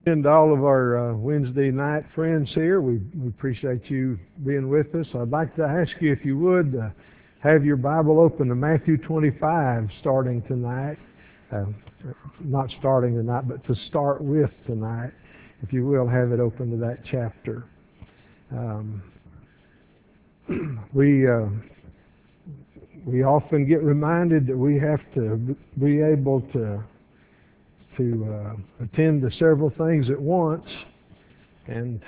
And to all of our Wednesday night friends here, we appreciate you being with us. I'd like to ask you if you would have your Bible open to Matthew 25 starting tonight. Uh, Not starting tonight, but to start with tonight. If you will, have it open to that chapter. Um, we we often get reminded that we have to be able to attend to several things at once, and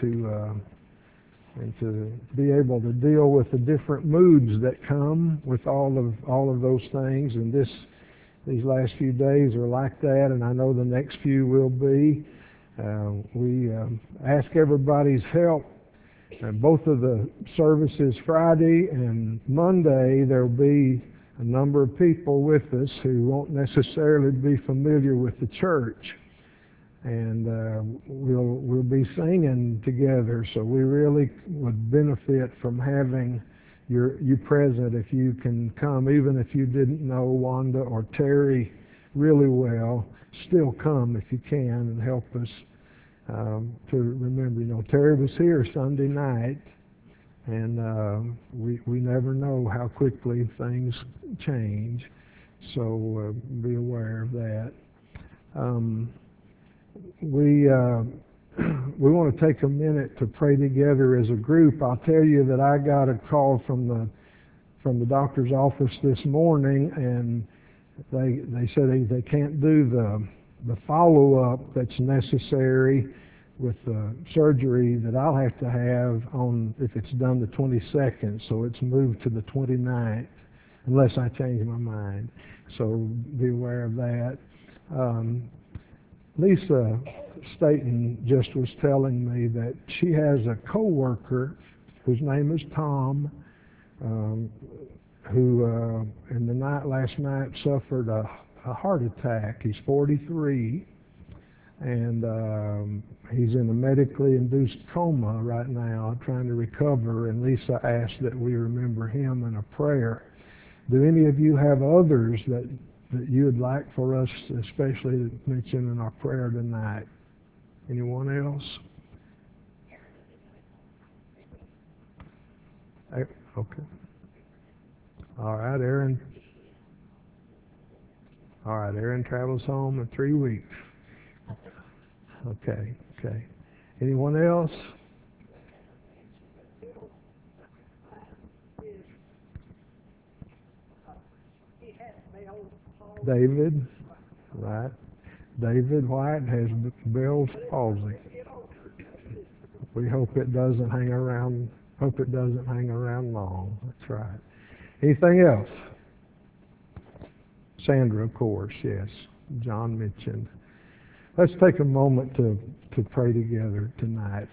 to be able to deal with the different moods that come with all of those things. And these last few days are like that, and I know the next few will be. We ask everybody's help. And both of the services, Friday and Monday, there'll be a number of people with us who won't necessarily be familiar with the church. And we'll be singing together, so we really would benefit from having you present if you can come. Even if you didn't know Wanda or Terry really well, still come if you can and help us to remember. Terry was here Sunday night, and we never know how quickly things change, so be aware of that. Um, we we want to take a minute to pray together as a group. I'll tell you that I got a call from the doctor's office this morning, and they said they can't do the follow-up that's necessary with the surgery that I'll have to have on if it's done the 22nd, so it's moved to the 29th unless I change my mind. So be aware of that. Lisa Staten just was telling me that she has a coworker whose name is Tom, who in the night last night suffered a heart attack. He's 43, and he's in a medically induced coma right now, trying to recover. And Lisa asked that we remember him in a prayer. Do any of you have others that you would like for us, especially to mention in our prayer tonight? Anyone else? Okay. All right, Aaron. All right, Aaron travels home in 3 weeks. Okay. Anyone else? David. Right. David White has Bell's palsy. We hope it doesn't hang around. Hope it doesn't hang around long. That's right. Anything else? Sandra, of course, yes. John mentioned. Let's take a moment to pray together tonight.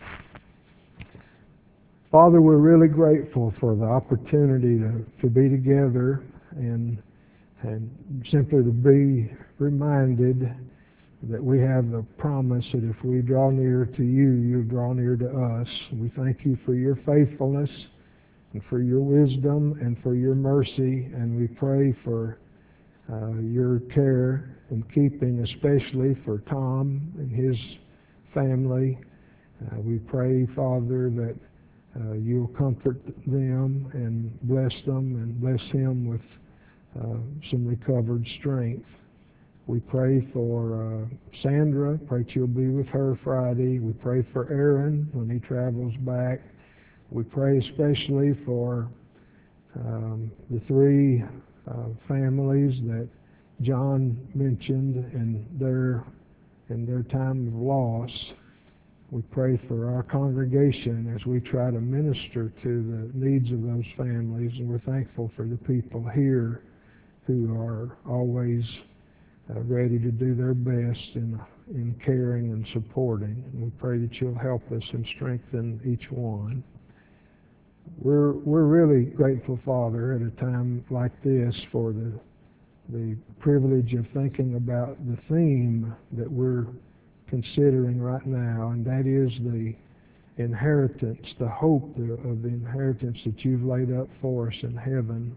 Father, we're really grateful for the opportunity to be together and simply to be reminded that we have the promise that if we draw near to you, you draw near to us. We thank you for your faithfulness and for your wisdom and for your mercy, and we pray for your care and keeping, especially for Tom and his family. We pray, Father, that you'll comfort them and bless him with some recovered strength. We pray for Sandra. Pray that you'll be with her Friday. We pray for Aaron when he travels back. We pray especially for the three families that John mentioned in their time of loss. We pray for our congregation as we try to minister to the needs of those families, and we're thankful for the people here who are always ready to do their best in caring and supporting. And we pray that you'll help us and strengthen each one. We're really grateful, Father, at a time like this for the privilege of thinking about the theme that we're considering right now, and that is the inheritance, the hope of the inheritance that you've laid up for us in heaven.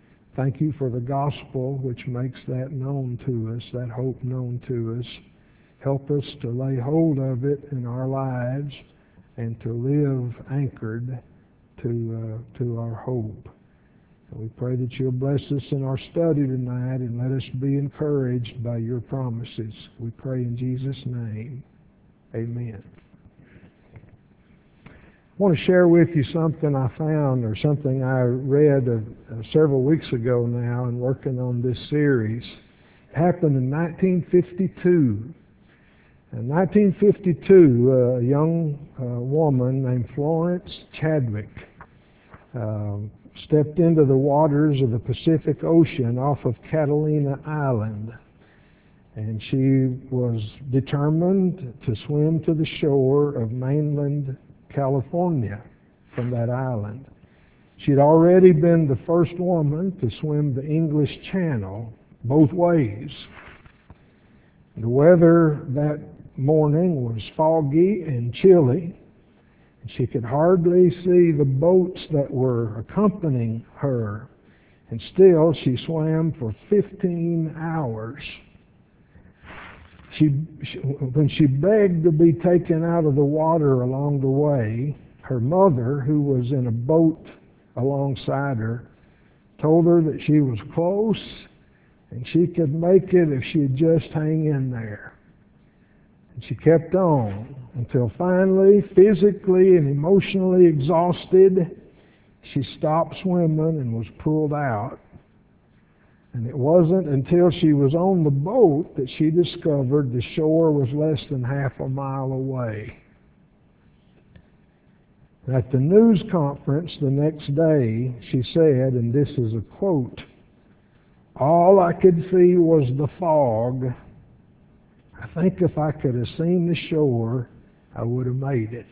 Thank you for the gospel, which makes that known to us, that hope known to us. Help us to lay hold of it in our lives and to live anchored to our hope. And we pray that you'll bless us in our study tonight and let us be encouraged by your promises. We pray in Jesus' name. Amen. I want to share with you something I found, or something I read several weeks ago now in working on this series. It happened in 1952. In 1952, a young woman named Florence Chadwick stepped into the waters of the Pacific Ocean off of Catalina Island. And she was determined to swim to the shore of mainland California from that island. She'd already been the first woman to swim the English Channel both ways. The weather that morning was foggy and chilly. She could hardly see the boats that were accompanying her. And still, she swam for 15 hours. When she begged to be taken out of the water along the way, her mother, who was in a boat alongside her, told her that she was close and she could make it if she'd just hang in there. And she kept on until finally, physically and emotionally exhausted, she stopped swimming and was pulled out. And it wasn't until she was on the boat that she discovered the shore was less than half a mile away. At the news conference the next day, she said, and this is a quote, "All I could see was the fog. I think if I could have seen the shore, I would have made it."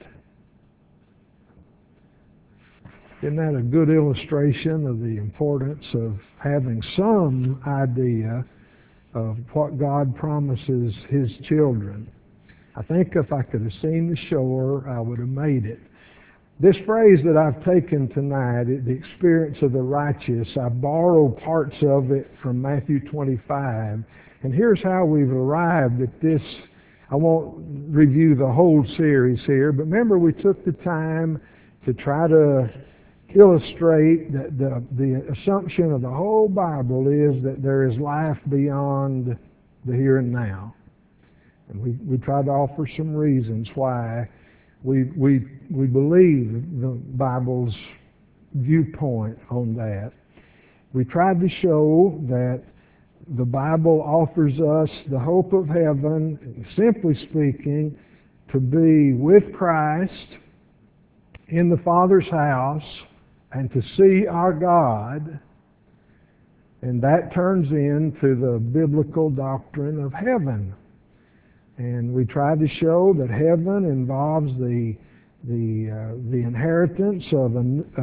Isn't that a good illustration of the importance of having some idea of what God promises His children? I think if I could have seen the shore, I would have made it. This phrase that I've taken tonight, the experience of the righteous, I borrow parts of it from Matthew 25. And here's how we've arrived at this. I won't review the whole series here, but remember we took the time to try to illustrate that the assumption of the whole Bible is that there is life beyond the here and now. And we tried to offer some reasons why we believe the Bible's viewpoint on that. We tried to show that the Bible offers us the hope of heaven, simply speaking, to be with Christ in the Father's house and to see our God, and that turns into the biblical doctrine of heaven. And we tried to show that heaven involves the inheritance of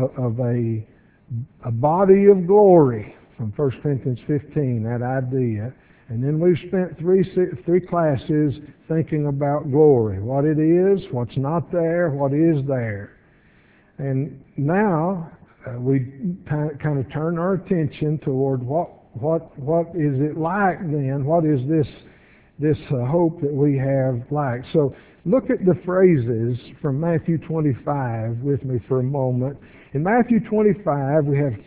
a body of glory from 1 Corinthians 15, that idea. And then we've spent three classes thinking about glory, what it is, what's not there, what is there. And now we kind of turn our attention toward what is it like then? What is this hope that we have like? So look at the phrases from Matthew 25 with me for a moment. In Matthew 25 we have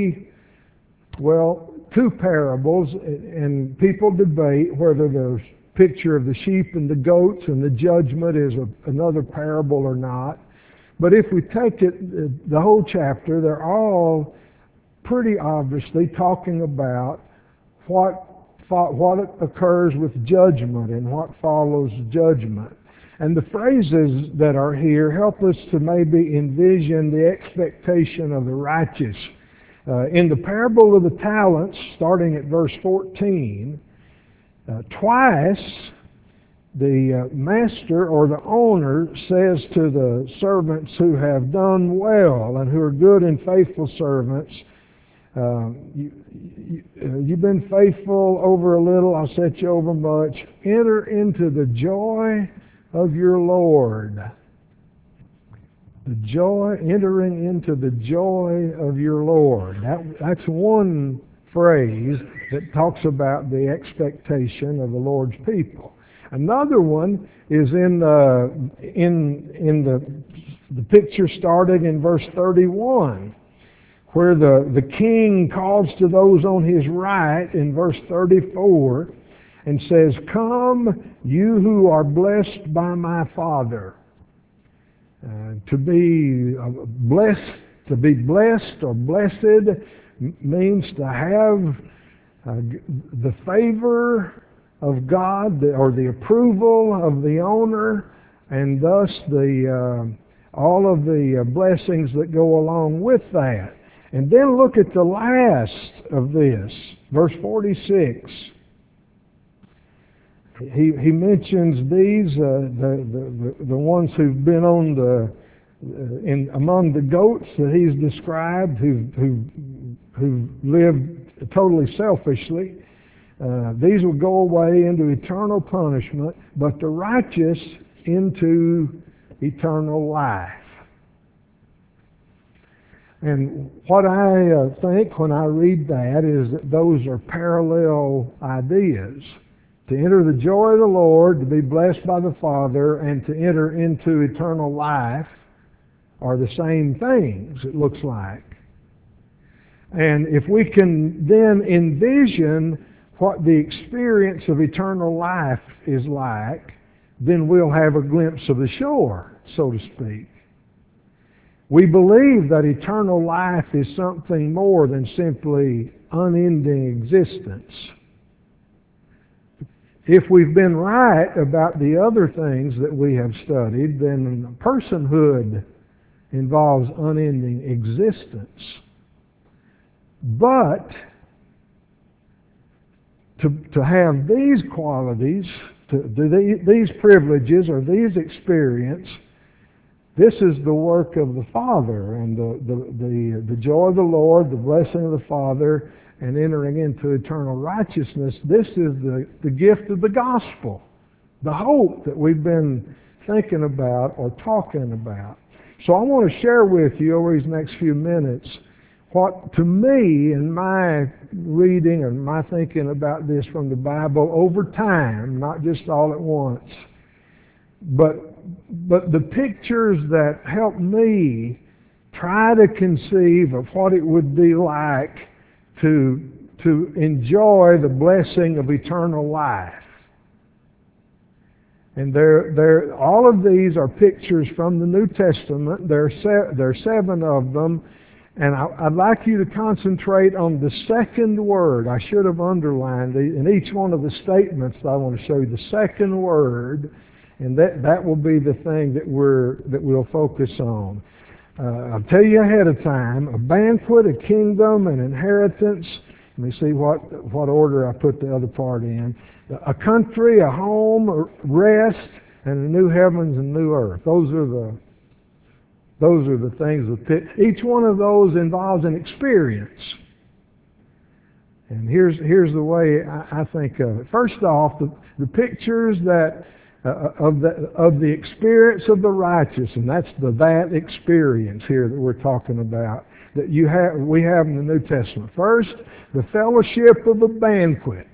two parables, and people debate whether the picture of the sheep and the goats and the judgment is another parable or not. But if we take it, the whole chapter, they're all pretty obviously talking about what occurs with judgment and what follows judgment. And the phrases that are here help us to maybe envision the expectation of the righteous. In the parable of the talents, starting at verse 14, twice the master or the owner says to the servants who have done well and who are good and faithful servants, you've been faithful over a little, I'll set you over much. Enter into the joy of your Lord. Entering into the joy of your Lord. That's one phrase that talks about the expectation of the Lord's people. Another one is in the picture started in verse 31, where the king calls to those on his right in verse 34 and says, "Come, you who are blessed by my Father." To be blessed or blessed means to have the favor of God or the approval of the owner, and thus all of the blessings that go along with that. And then look at the last of this, verse 46. He mentions these, the ones who've been on among the goats that he's described, who lived totally selfishly. These will go away into eternal punishment, but the righteous into eternal life. And what I think when I read that is that those are parallel ideas. To enter the joy of the Lord, to be blessed by the Father, and to enter into eternal life are the same things, it looks like. And if we can then envision what the experience of eternal life is like, then we'll have a glimpse of the shore, so to speak. We believe that eternal life is something more than simply unending existence. If we've been right about the other things that we have studied, then personhood involves unending existence. But to have these qualities, these privileges or these experience, this is the work of the Father, and the joy of the Lord, the blessing of the Father, and entering into eternal righteousness. This is the gift of the gospel, the hope that we've been thinking about or talking about. So I want to share with you over these next few minutes what, to me, in my reading and my thinking about this from the Bible over time, not just all at once, but the pictures that help me try to conceive of what it would be like to enjoy the blessing of eternal life. And all of these are pictures from the New Testament. There are 7 of them. And I'd like you to concentrate on the second word. I should have underlined in each one of the statements that I want to show you the second word, and that will be the thing that we'll focus on. I'll tell you ahead of time: a banquet, a kingdom, an inheritance. Let me see what order I put the other part in. A country, a home, a rest, and a new heavens and new earth. Those are the things that each one of those involves an experience. And here's the way I think of it. First off, the pictures that of the experience of the righteous, and that's that experience here that we're talking about that we have in the New Testament. First, the fellowship of a banquet.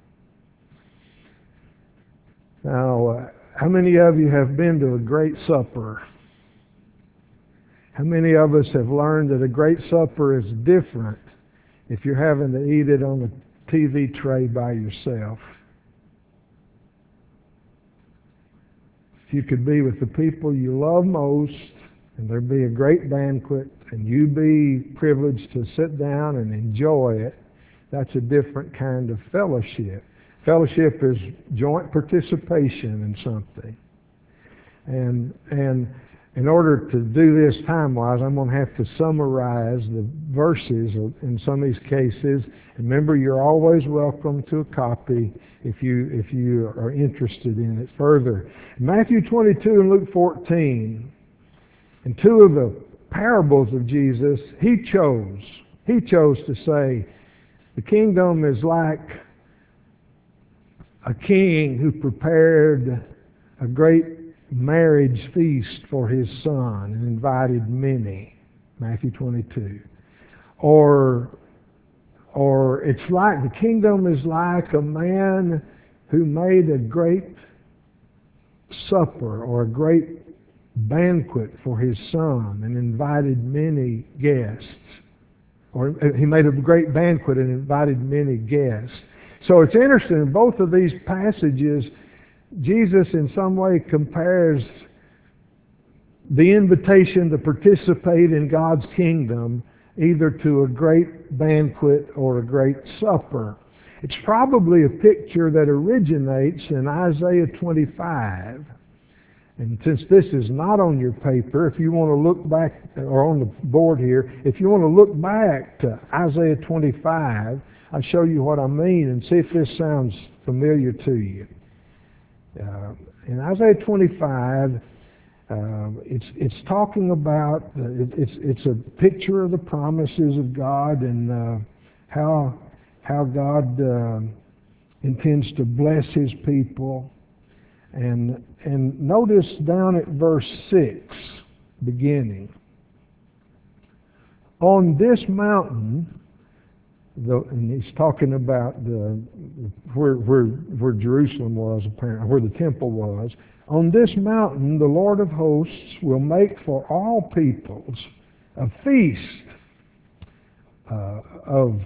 Now, how many of you have been to a great supper? How many of us have learned that a great supper is different if you're having to eat it on a TV tray by yourself? If you could be with the people you love most, and there'd be a great banquet, and you be privileged to sit down and enjoy it, that's a different kind of fellowship. Fellowship is joint participation in something. And in order to do this time-wise, I'm going to have to summarize the verses in some of these cases. Remember, you're always welcome to a copy if you are interested in it further. Matthew 22 and Luke 14, in 2 of the parables of Jesus, he chose to say, the kingdom is like a king who prepared a great marriage feast for his son and invited many. Matthew 22. Or it's like, the kingdom is like a man who made a great supper or a great banquet for his son and invited many guests. Or he made a great banquet and invited many guests. So it's interesting, in both of these passages, Jesus in some way compares the invitation to participate in God's kingdom either to a great banquet or a great supper. It's probably a picture that originates in Isaiah 25. And since this is not on your paper, if you want to look back, or on the board here, if you want to look back to Isaiah 25, I'll show you what I mean and see if this sounds familiar to you. In Isaiah 25, it's talking about, it's a picture of the promises of God and how God intends to bless His people. And notice down at verse 6, beginning. On this mountain, and he's talking about where Jerusalem was, apparently, where the temple was. On this mountain, the Lord of hosts will make for all peoples a feast of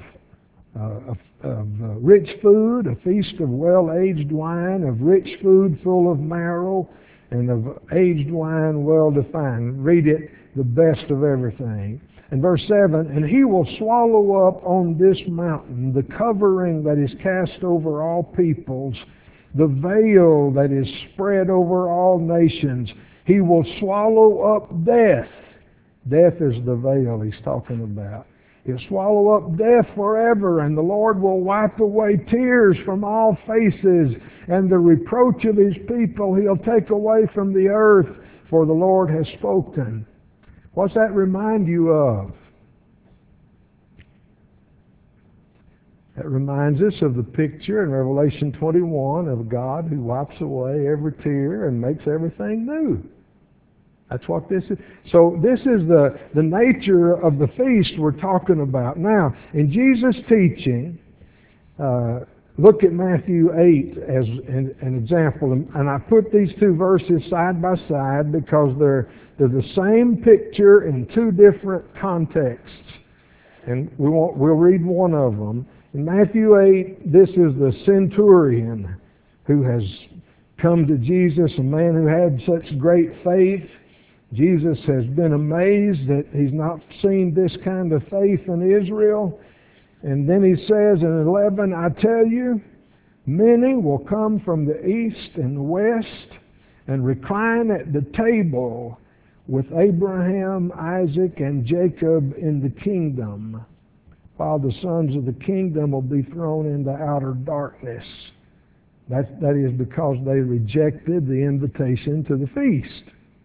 rich food, a feast of well-aged wine, of rich food full of marrow, and of aged wine well-defined. Read it, the best of everything. And verse 7, and he will swallow up on this mountain the covering that is cast over all peoples, the veil that is spread over all nations. He will swallow up death. Death is the veil he's talking about. He'll swallow up death forever, and the Lord will wipe away tears from all faces, and the reproach of His people He'll take away from the earth, for the Lord has spoken. What's that remind you of? That reminds us of the picture in Revelation 21 of God who wipes away every tear and makes everything new. That's what this is. So this is the nature of the feast we're talking about. Now, in Jesus' teaching, look at Matthew 8 as an example. And I put these two verses side by side because they're the same picture in two different contexts. And we'll read one of them. In Matthew 8, this is the centurion who has come to Jesus, a man who had such great faith. Jesus has been amazed that he's not seen this kind of faith in Israel. And then he says in 11, I tell you, many will come from the east and the west and recline at the table with Abraham, Isaac, and Jacob in the kingdom, while the sons of the kingdom will be thrown into outer darkness. That is because they rejected the invitation to the feast.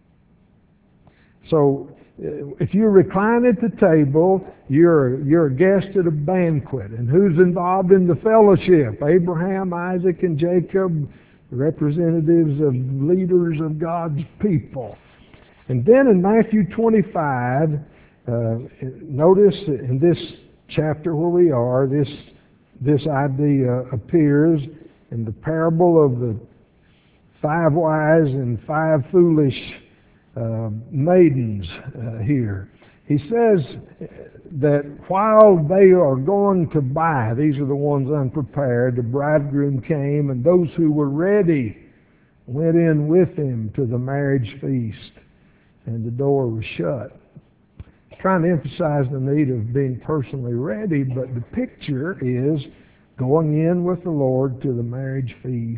So, if you recline at the table, you're a guest at a banquet. And who's involved in the fellowship? Abraham, Isaac, and Jacob, representatives of leaders of God's people. And then in Matthew 25, notice in this chapter where we are, this idea appears in the parable of the 5 wise and 5 foolish maidens here. He says that while they are going to buy, these are the ones unprepared, the bridegroom came, and those who were ready went in with him to the marriage feast, and the door was shut. He's trying to emphasize the need of being personally ready, but the picture is going in with the Lord to the marriage feast,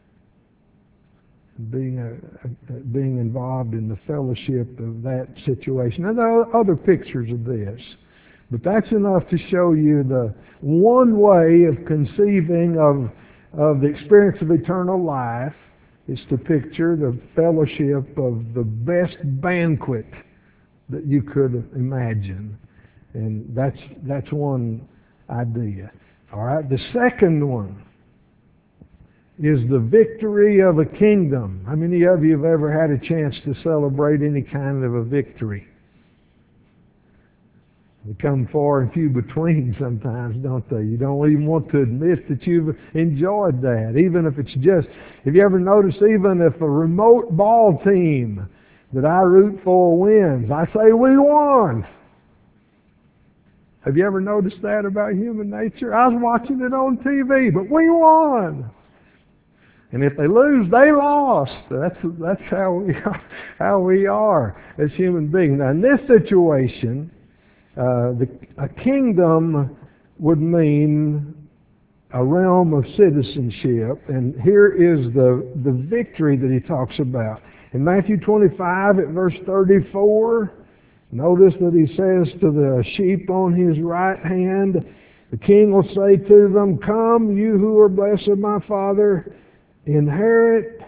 being involved in the fellowship of that situation. And there are other pictures of this, but that's enough to show you the one way of conceiving of the experience of eternal life is to picture the fellowship of the best banquet that you could imagine. And that's one idea. All right, the second one is the victory of a kingdom. How many of you have ever had a chance to celebrate any kind of a victory? They come far and few between sometimes, don't they? You don't even want to admit that you've enjoyed that. Even if it's just, have you ever noticed even if a remote ball team that I root for wins, I say, we won. Have you ever noticed that about human nature? I was watching it on TV, but we won. And if they lose, they lost. That's how we are as human beings. Now, in this situation, a kingdom would mean a realm of citizenship, and here is the victory that he talks about. In Matthew 25 at verse 34, notice that he says to the sheep on his right hand, the king will say to them, come, you who are blessed of my Father, inherit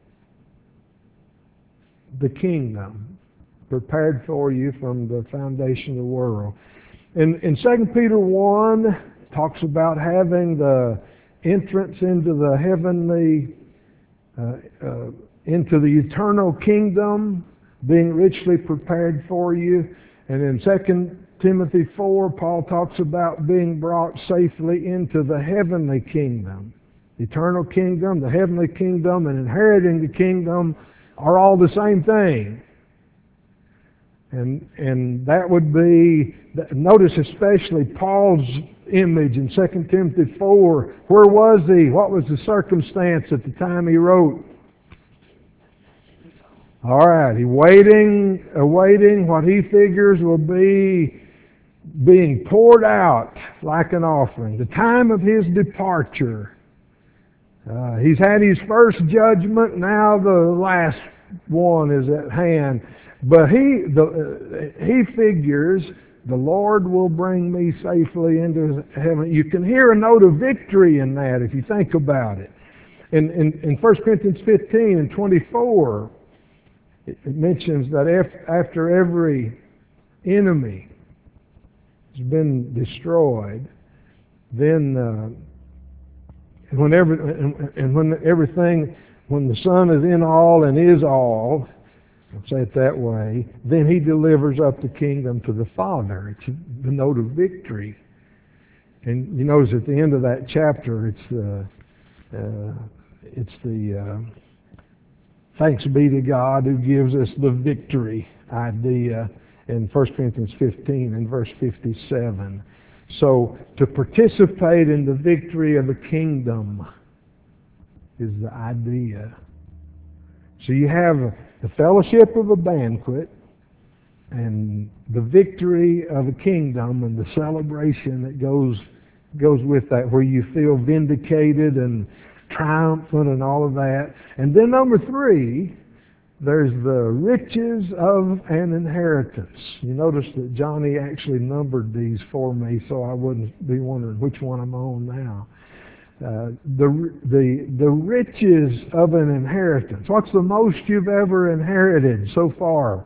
the kingdom prepared for you from the foundation of the world. In 2 Peter 1, talks about having the entrance into the heavenly, into the eternal kingdom, being richly prepared for you. And in 2 Timothy 4, Paul talks about being brought safely into the heavenly kingdom. Eternal kingdom, the heavenly kingdom, and inheriting the kingdom are all the same thing. And that would be, notice especially Paul's image in 2 Timothy 4. Where was he? What was the circumstance at the time he wrote? All right, he's awaiting what he figures will be being poured out like an offering. The time of his departure. He's had his first judgment, now the last one is at hand. But he figures the Lord will bring me safely into heaven. You can hear a note of victory in that if you think about it. In 1 Corinthians 15 and 24, it mentions that after every enemy has been destroyed, then when the Son is in all and is all, I'll say it that way, then he delivers up the kingdom to the Father. It's the note of victory. And you notice at the end of that chapter, it's the thanks be to God who gives us the victory idea in 1 Corinthians 15 and verse 57. So to participate in the victory of the kingdom is the idea. So you have the fellowship of a banquet and the victory of a kingdom and the celebration that goes with that, where you feel vindicated and triumphant and all of that. And then number 3, there's the riches of an inheritance. You notice that Johnny actually numbered these for me so I wouldn't be wondering which one I'm on now. The riches of an inheritance. What's the most you've ever inherited so far?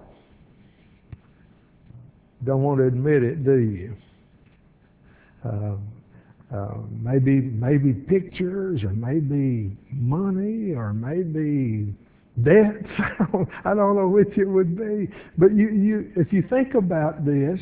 Don't want to admit it, do you? Maybe pictures, or maybe money, or maybe debts. I don't know which it would be. But if you think about this,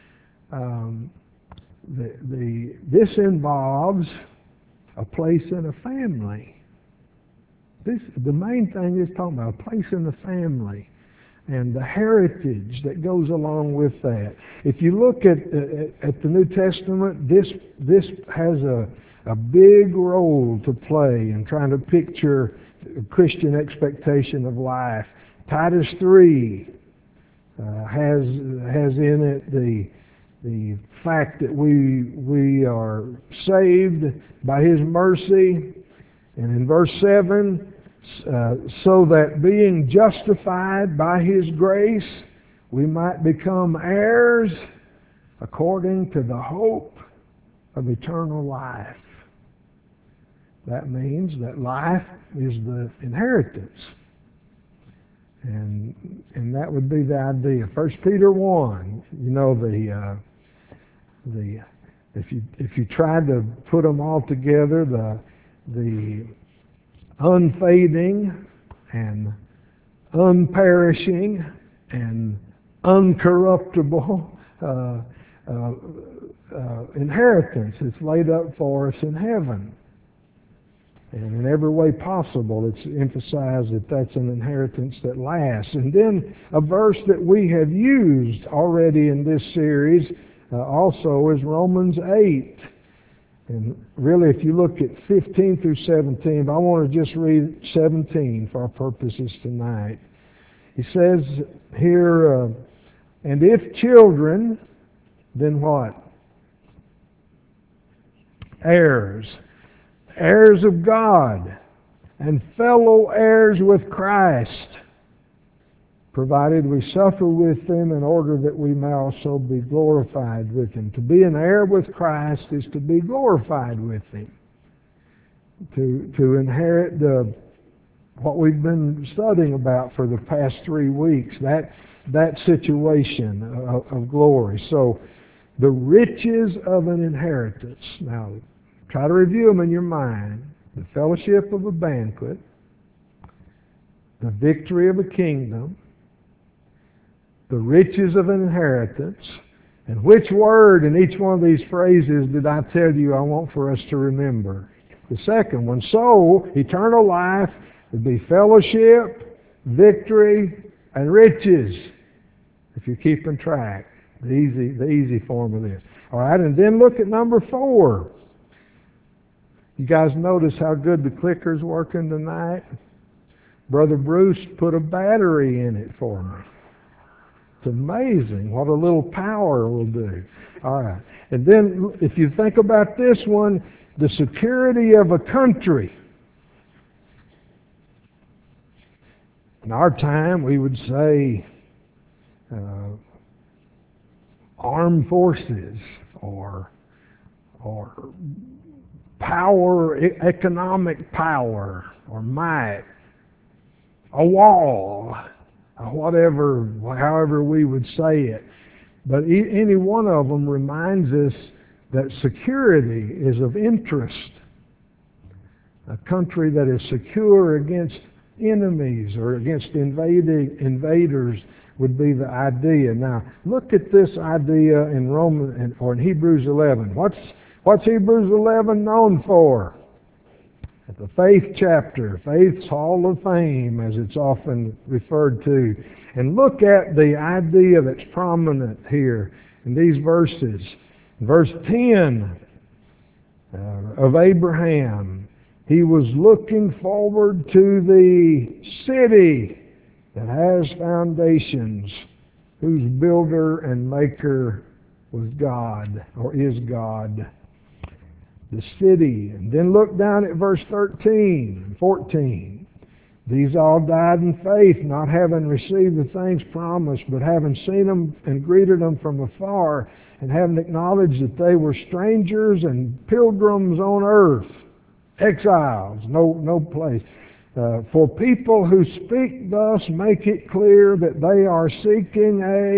this involves a place in a family. The main thing is talking about a place in the family and the heritage that goes along with that. If you look at the New Testament, this has a big role to play in trying to picture Christian expectation of life. Titus 3 has in it the fact that we are saved by His mercy, and in verse 7, so that being justified by His grace, we might become heirs according to the hope of eternal life. That means that life is the inheritance. And that would be the idea. 1 Peter 1, you know, if you tried to put them all together, the unfading and unperishing and uncorruptible inheritance. It's laid up for us in heaven. And in every way possible, it's emphasized that that's an inheritance that lasts. And then a verse that we have used already in this series also is Romans 8. And really, if you look at 15 through 17, but I want to just read 17 for our purposes tonight. He says here, and if children, then what? Heirs. Heirs of God, and fellow heirs with Christ, provided we suffer with Him in order that we may also be glorified with Him. To be an heir with Christ is to be glorified with Him. To inherit what we've been studying about for the past 3 weeks, that situation of glory. So, the riches of an inheritance. Now, try to review them in your mind. The fellowship of a banquet, the victory of a kingdom, the riches of an inheritance, and which word in each one of these phrases did I tell you I want for us to remember? The second one. So, eternal life would be fellowship, victory, and riches, if you're keeping track. The easy form of this. All right, and then look at number 4. You guys notice how good the clicker's working tonight? Brother Bruce put a battery in it for me. It's amazing what a little power will do. All right. And then if you think about this one, the security of a country. In our time, we would say armed forces or power, economic power or might, a wall, whatever, however we would say it. But any one of them reminds us that security is of interest. A country that is secure against enemies or against invaders would be the idea. Now, look at this idea in in Hebrews 11. What's Hebrews 11 known for? At the faith chapter, Faith's Hall of Fame, as it's often referred to. And look at the idea that's prominent here in these verses. Verse 10 of Abraham, he was looking forward to the city that has foundations, whose builder and maker was God, or is God. The city. And then look down at verse 13 and 14. These all died in faith, not having received the things promised, but having seen them and greeted them from afar, and having acknowledged that they were strangers and pilgrims on earth, exiles, no place. For people who speak thus make it clear that they are seeking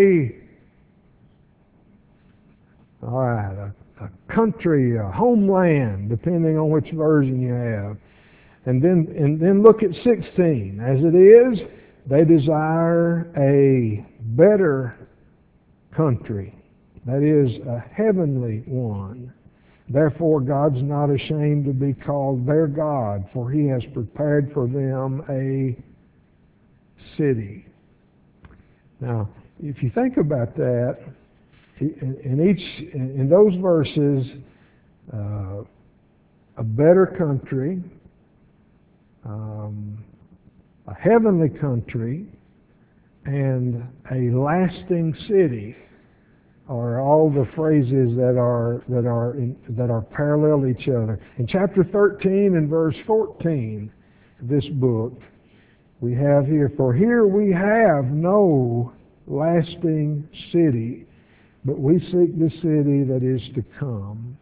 a country, a homeland, depending on which version you have. And then look at 16. As it is, they desire a better country, that is, a heavenly one. Therefore, God's not ashamed to be called their God, for He has prepared for them a city. Now, if you think about that, in those verses, a better country, a heavenly country, and a lasting city are all the phrases that are parallel each other. In chapter 13 and verse 14 of this book, we have here, for here we have no lasting city, but we seek the city that is to come.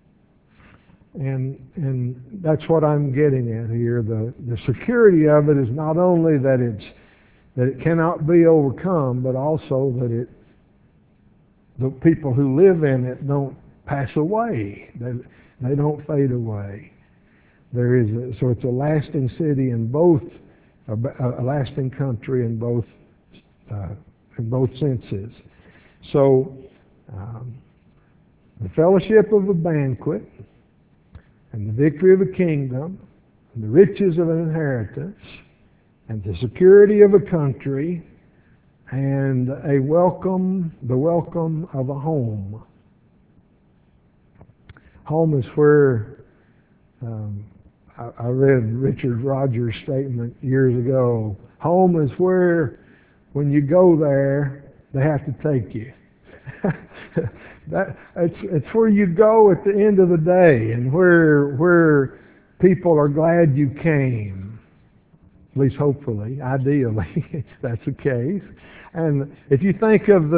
And that's what I'm getting at here. The security of it is not only that it cannot be overcome, but also that the people who live in it don't pass away. They don't fade away. So it's a lasting city in both, a lasting country in both senses. So the fellowship of a banquet, and the victory of a kingdom, and the riches of an inheritance, and the security of a country, and the welcome of a home. Home is where, I read Richard Rogers' statement years ago, home is where when you go there, they have to take you. It's where you go at the end of the day, and where people are glad you came. At least hopefully, ideally, that's the case. And if you think of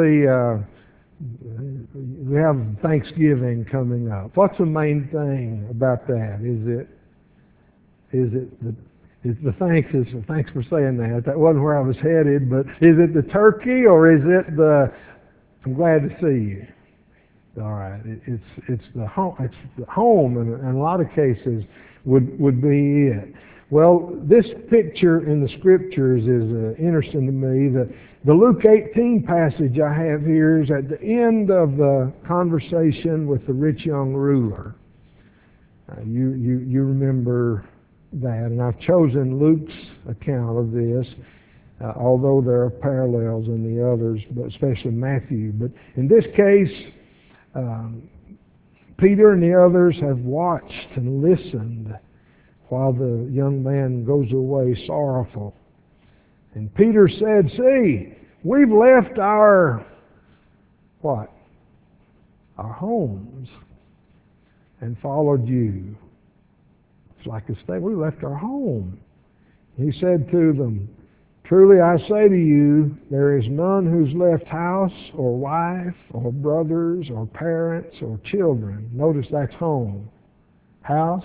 we have Thanksgiving coming up. What's the main thing about that? Thanks for saying that. That wasn't where I was headed, but is it the turkey or is it I'm glad to see you? All right, it's the home. It's the home, and in a lot of cases would be it. Well, this picture in the scriptures is interesting to me. The Luke 18 passage I have here is at the end of the conversation with the rich young ruler. You remember that, and I've chosen Luke's account of this, although there are parallels in the others, but especially Matthew. But in this case, Peter and the others have watched and listened while the young man goes away sorrowful. And Peter said, "See, we've left our homes and followed you." It's like a statement. We left our home. He said to them, "Truly I say to you, there is none who's left house or wife or brothers or parents or children." Notice that's home. House,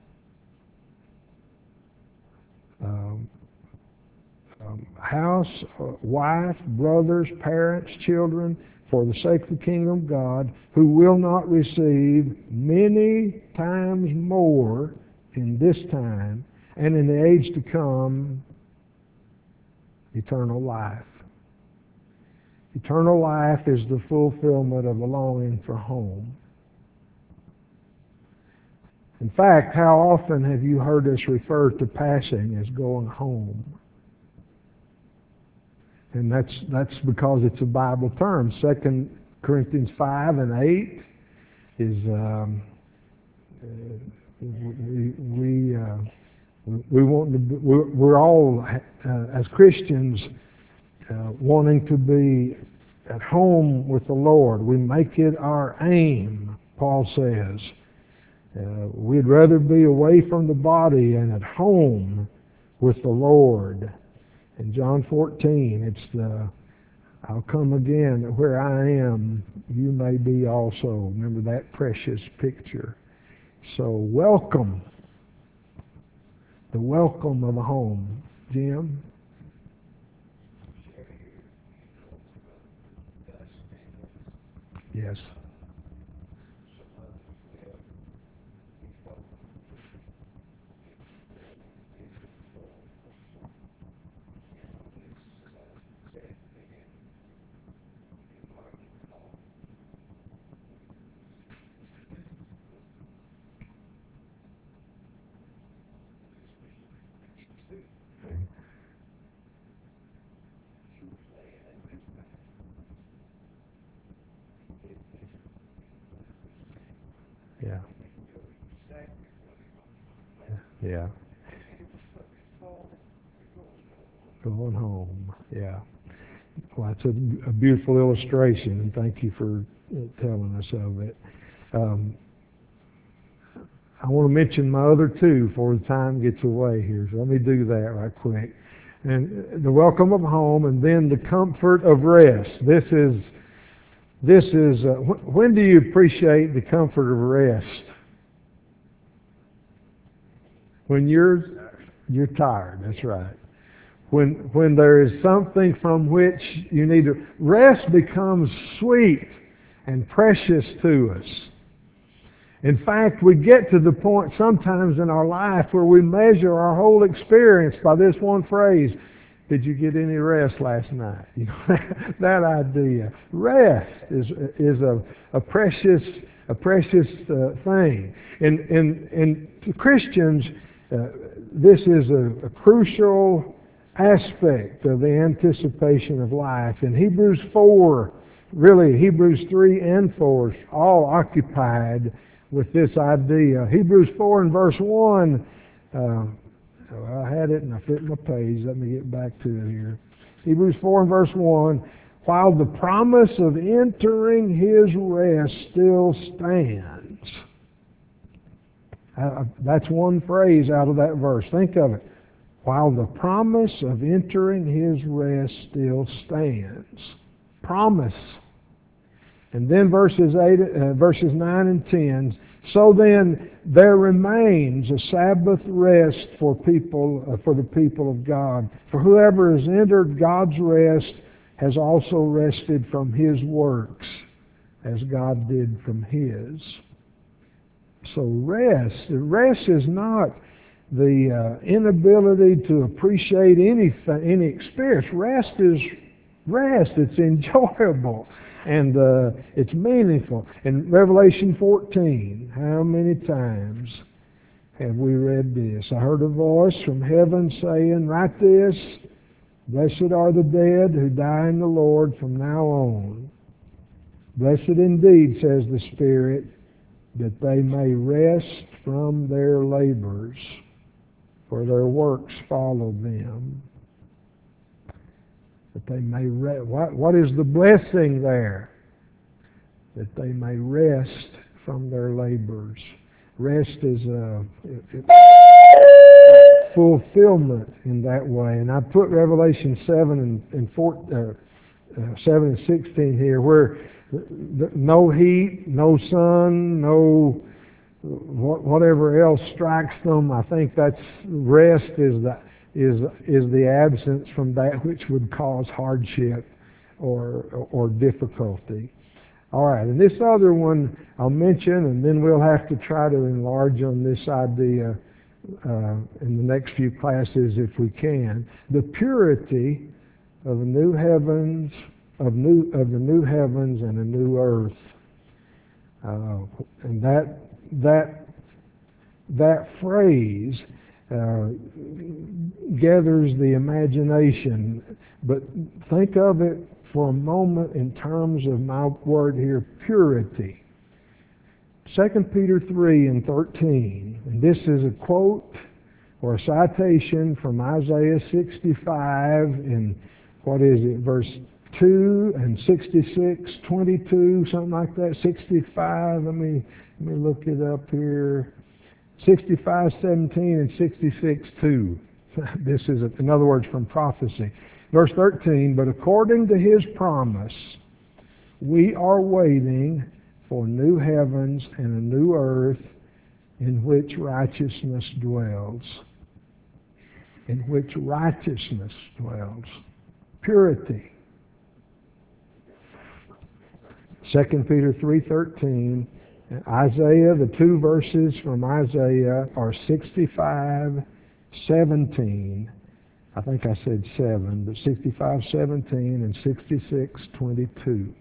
wife, brothers, parents, children, for the sake of the kingdom of God, who will not receive many times more in this time and in the age to come eternal life. Eternal life is the fulfillment of the longing for home. In fact, how often have you heard us refer to passing as going home? And that's because it's a Bible term. 2 Corinthians 5 and 8 is we're all as Christians wanting to be at home with the Lord. We make it our aim, Paul says. We'd rather be away from the body and at home with the Lord. In John 14, it's I'll come again, where I am, you may be also. Remember that precious picture. So welcome. The welcome of a home. Jim? Yes. Yeah. Yeah. Going home. Yeah. Well, that's a beautiful illustration, and thank you for telling us of it. I want to mention my other two before the time gets away here, so let me do that right quick. And the welcome of home, and then the comfort of rest. This is when do you appreciate the comfort of rest? When you're tired. That's right. When there is something from which you need to rest, becomes sweet and precious to us. In fact, we get to the point sometimes in our life where we measure our whole experience by this one phrase: Did you get any rest last night? You know, that idea. Rest is a precious thing. And to Christians, this is a crucial aspect of the anticipation of life. In Hebrews 4, really Hebrews 3 and 4, all occupied with this idea. Hebrews 4 and verse 1, I had it and I flipped my page. Let me get back to it here. Hebrews 4 and verse 1, while the promise of entering His rest still stands. That's one phrase out of that verse. Think of it. While the promise of entering His rest still stands. Promise. And then verses 9 and 10. So then there remains a Sabbath rest for the people of God. For whoever has entered God's rest has also rested from his works, as God did from His. So rest is not the inability to appreciate any experience. Rest is rest. It's enjoyable. And it's meaningful. In Revelation 14, how many times have we read this? I heard a voice from heaven saying, write this, blessed are the dead who die in the Lord from now on. Blessed indeed, says the Spirit, that they may rest from their labors, for their works follow them. That they may rest. What is the blessing there? That they may rest from their labors. Rest is a fulfillment in that way. And I put Revelation 7 and 16 here, where no heat, no sun, no whatever else strikes them. I think that's rest is the absence from that which would cause hardship or difficulty. All right, and this other one I'll mention, and then we'll have to try to enlarge on this idea in the next few classes if we can. The purity of the new heavens, of the new heavens and a new earth, and that phrase gathers the imagination. But think of it for a moment in terms of my word here, purity. 2 Peter 3 and 13. And this is a quote or a citation from Isaiah 65 in, verse 2 and 66, 22, something like that. 65, let me look it up here. 65:17 and 66:2. This is, in other words, from prophecy. Verse 13, but according to His promise, we are waiting for new heavens and a new earth in which righteousness dwells. In which righteousness dwells. Purity. 2 Peter 3:13. Isaiah, the two verses from Isaiah are 65:17. I think I said 7, but 65:17 and 66:22.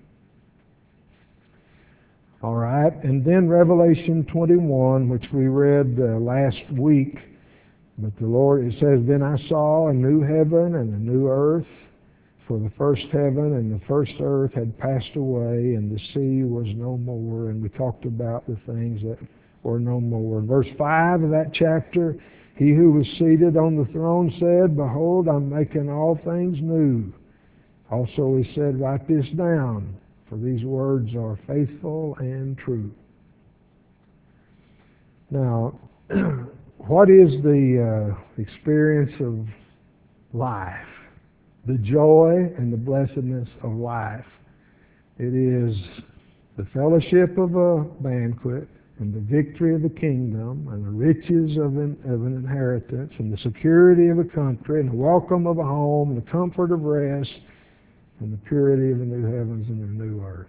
All right, and then Revelation 21, which we read last week. But the Lord, it says, then I saw a new heaven and a new earth, for the first heaven and the first earth had passed away, and the sea was no more. And we talked about the things that were no more. Verse 5 of that chapter, he who was seated on the throne said, behold, I'm making all things new. Also he said, write this down, for these words are faithful and true. Now, what is the experience of life? The joy and the blessedness of life. It is the fellowship of a banquet, and the victory of the kingdom, and the riches of an inheritance, and the security of a country, and the welcome of a home, and the comfort of rest, and the purity of the new heavens and the new earth.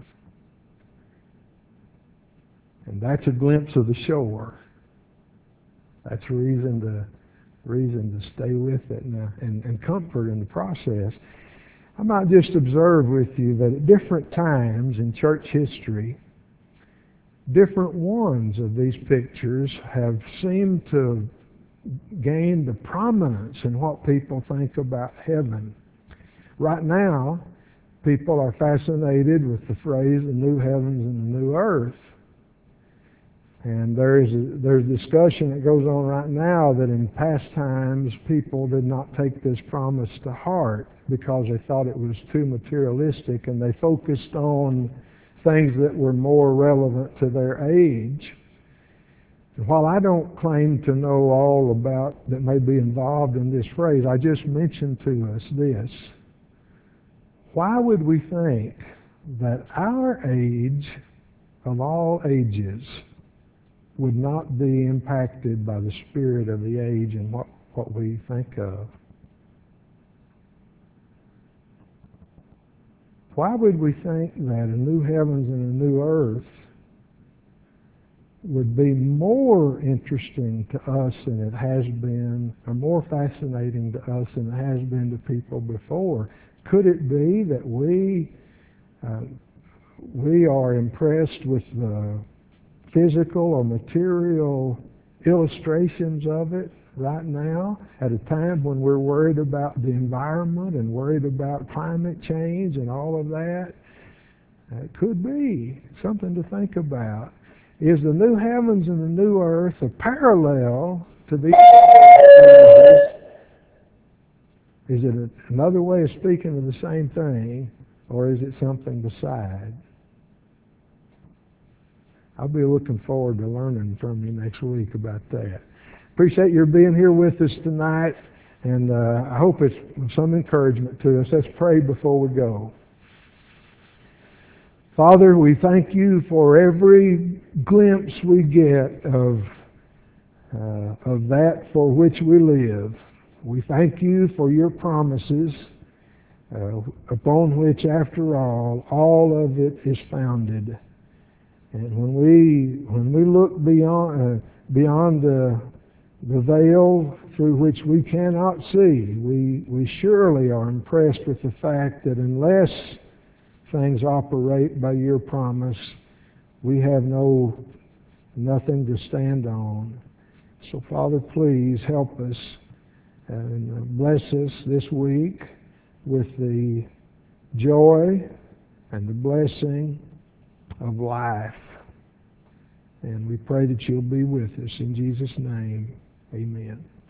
And that's a glimpse of the shore. That's reason reason to stay with it and comfort in the process. I might just observe with you that at different times in church history, different ones of these pictures have seemed to gain the prominence in what people think about heaven. Right now, people are fascinated with the phrase the new heavens and the new earth. And there's discussion that goes on right now that in past times people did not take this promise to heart because they thought it was too materialistic, and they focused on things that were more relevant to their age. And while I don't claim to know all about that may be involved in this phrase, I just mentioned to us this. Why would we think that our age, of all ages, would not be impacted by the spirit of the age and what we think of? Why would we think that a new heavens and a new earth would be more interesting to us than it has been, or more fascinating to us than it has been to people before? Could it be that we are impressed with the physical or material illustrations of it right now, at a time when we're worried about the environment and worried about climate change and all of that? It could be something to think about. Is the new heavens and the new earth a parallel to these images? Is it another way of speaking of the same thing, or is it something beside? I'll be looking forward to learning from you next week about that. Appreciate your being here with us tonight, and I hope it's some encouragement to us. Let's pray before we go. Father, we thank you for every glimpse we get of that for which we live. We thank you for your promises, upon which, after all of it is founded. And when we look beyond the veil through which we cannot see, we surely are impressed with the fact that unless things operate by your promise, we have nothing to stand on. So, Father, please help us and bless us this week with the joy and the blessing of life. And we pray that you'll be with us. In Jesus' name, amen.